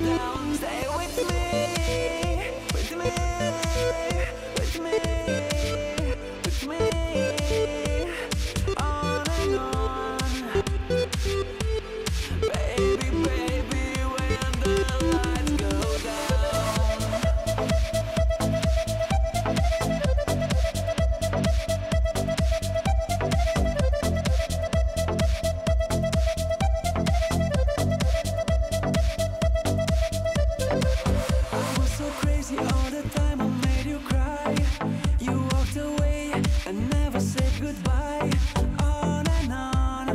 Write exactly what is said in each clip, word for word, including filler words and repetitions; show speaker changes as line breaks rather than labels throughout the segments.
down. Stay with me, with me, with me, with me, on and on. Baby, baby, when the lights go down. I was so crazy all the time, I made you cry. You walked away and never said goodbye. On and on.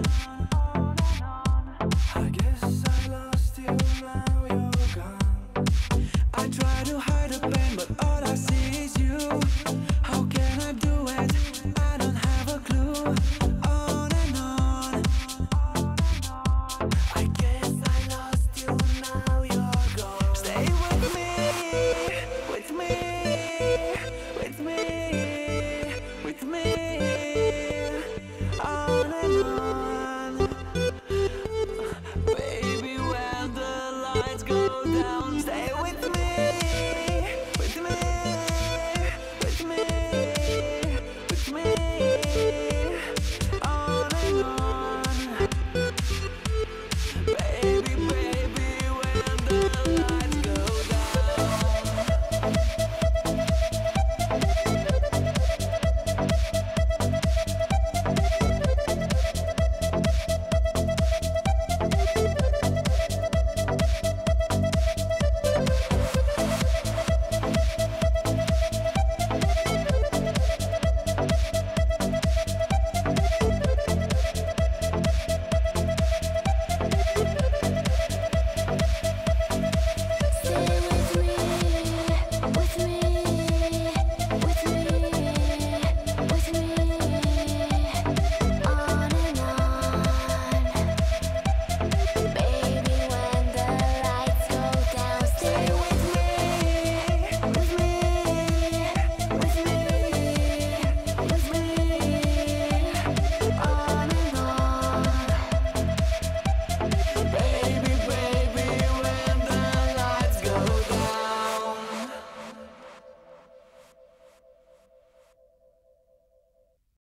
I guess I lost you, now you're gone. I try to hide the pain, but all I see is you. How can I do it? I don't have a clue. On and on. I guess I lost you, now you're gone. Stay with me, with me, with me, with me, on and on. Baby, when the lights go down, stay with me.